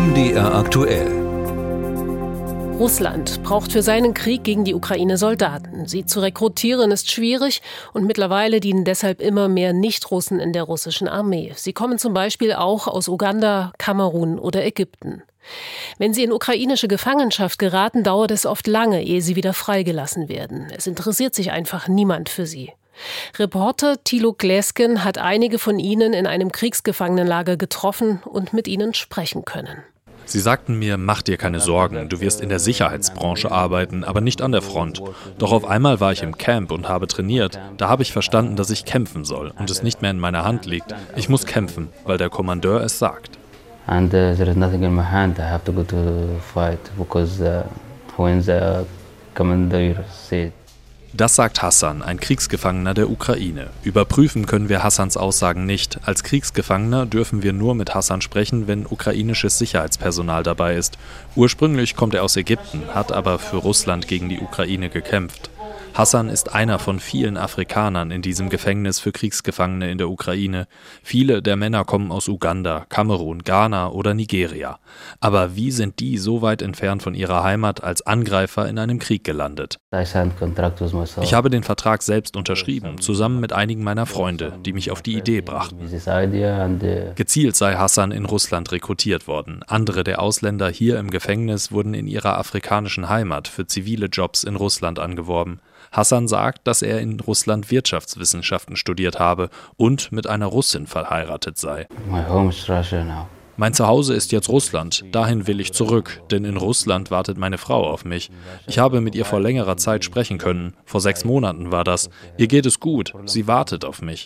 MDR aktuell. Russland braucht für seinen Krieg gegen die Ukraine Soldaten. Sie zu rekrutieren ist schwierig und mittlerweile dienen deshalb immer mehr Nicht-Russen in der russischen Armee. Sie kommen zum Beispiel auch aus Uganda, Kamerun oder Ägypten. Wenn sie in ukrainische Gefangenschaft geraten, dauert es oft lange, ehe sie wieder freigelassen werden. Es interessiert sich einfach niemand für sie. Reporter Thilo Glesken hat einige von ihnen in einem Kriegsgefangenenlager getroffen und mit ihnen sprechen können. Sie sagten mir, mach dir keine Sorgen, du wirst in der Sicherheitsbranche arbeiten, aber nicht an der Front. Doch auf einmal war ich im Camp und habe trainiert. Da habe ich verstanden, dass ich kämpfen soll und es nicht mehr in meiner Hand liegt. Ich muss kämpfen, weil der Kommandeur es sagt. And there is nothing in my hand. I have to go to fight because when the commander said. Das sagt Hassan, ein Kriegsgefangener der Ukraine. Überprüfen können wir Hassans Aussagen nicht. Als Kriegsgefangener dürfen wir nur mit Hassan sprechen, wenn ukrainisches Sicherheitspersonal dabei ist. Ursprünglich kommt er aus Ägypten, hat aber für Russland gegen die Ukraine gekämpft. Hassan ist einer von vielen Afrikanern in diesem Gefängnis für Kriegsgefangene in der Ukraine. Viele der Männer kommen aus Uganda, Kamerun, Ghana oder Nigeria. Aber wie sind die so weit entfernt von ihrer Heimat als Angreifer in einem Krieg gelandet? Ich habe den Vertrag selbst unterschrieben, zusammen mit einigen meiner Freunde, die mich auf die Idee brachten. Gezielt sei Hassan in Russland rekrutiert worden. Andere der Ausländer hier im Gefängnis wurden in ihrer afrikanischen Heimat für zivile Jobs in Russland angeworben. Hassan sagt, dass er in Russland Wirtschaftswissenschaften studiert habe und mit einer Russin verheiratet sei. Mein Zuhause ist jetzt Russland, dahin will ich zurück, denn in Russland wartet meine Frau auf mich. Ich habe mit ihr vor längerer Zeit sprechen können, vor 6 Monaten war das. Ihr geht es gut, sie wartet auf mich.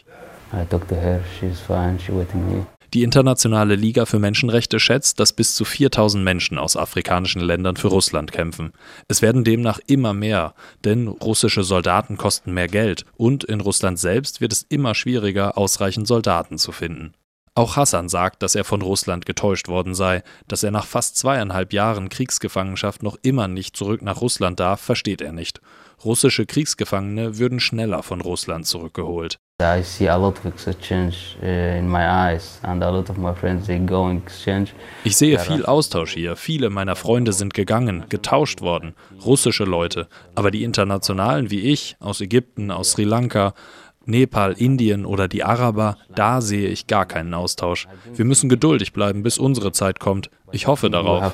Die Internationale Liga für Menschenrechte schätzt, dass bis zu 4.000 Menschen aus afrikanischen Ländern für Russland kämpfen. Es werden demnach immer mehr, denn russische Soldaten kosten mehr Geld und in Russland selbst wird es immer schwieriger, ausreichend Soldaten zu finden. Auch Hassan sagt, dass er von Russland getäuscht worden sei. Dass er nach fast 2,5 Jahren Kriegsgefangenschaft noch immer nicht zurück nach Russland darf, versteht er nicht. Russische Kriegsgefangene würden schneller von Russland zurückgeholt. Ich sehe viel Austausch hier. Viele meiner Freunde sind gegangen, getauscht worden. Russische Leute. Aber die Internationalen wie ich, aus Ägypten, aus Sri Lanka, Nepal, Indien oder die Araber, da sehe ich gar keinen Austausch. Wir müssen geduldig bleiben, bis unsere Zeit kommt. Ich hoffe darauf.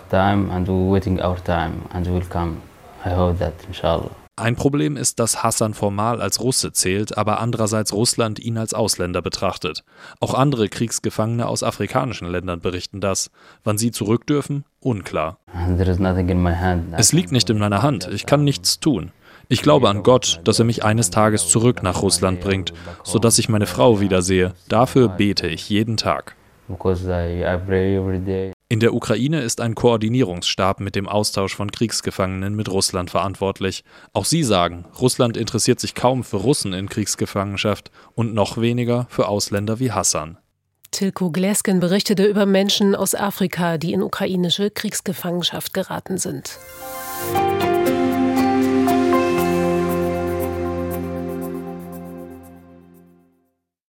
Ein Problem ist, dass Hassan formal als Russe zählt, aber andererseits Russland ihn als Ausländer betrachtet. Auch andere Kriegsgefangene aus afrikanischen Ländern berichten das. Wann sie zurück dürfen? Unklar. Es liegt nicht in meiner Hand, ich kann nichts tun. Ich glaube an Gott, dass er mich eines Tages zurück nach Russland bringt, sodass ich meine Frau wiedersehe. Dafür bete ich jeden Tag. In der Ukraine ist ein Koordinierungsstab mit dem Austausch von Kriegsgefangenen mit Russland verantwortlich. Auch sie sagen, Russland interessiert sich kaum für Russen in Kriegsgefangenschaft und noch weniger für Ausländer wie Hassan. Thilo Glesken berichtete über Menschen aus Afrika, die in ukrainische Kriegsgefangenschaft geraten sind.